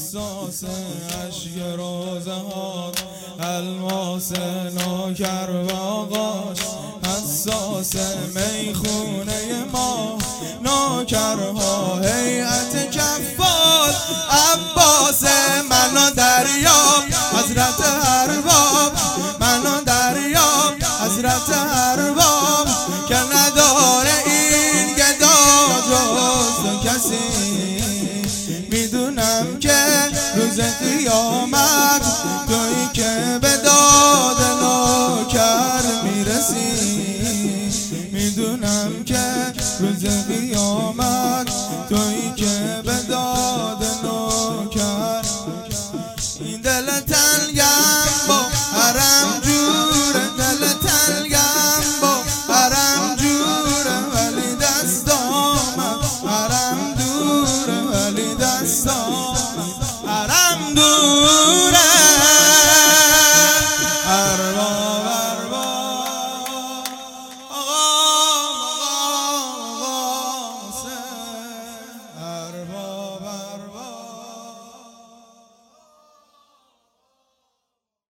حساس اشک روزه ها، الماس نوکر و آغاش حساس میخونه ما نوکرها، هیئت کفار عباس منو دریاب حضرت ارباب، منو دریاب حضرت ارباب که نداره این گدا جز کسی. میدونم که روز قیامت تویی که به داد نوکر میرسی، میدونم که روز قیامت تویی که به داد نوکر. این دل تنگم با حرم جوره، دل تنگم با حرم جوره، ولی دست آمد حرم دوره، ولی دست آمد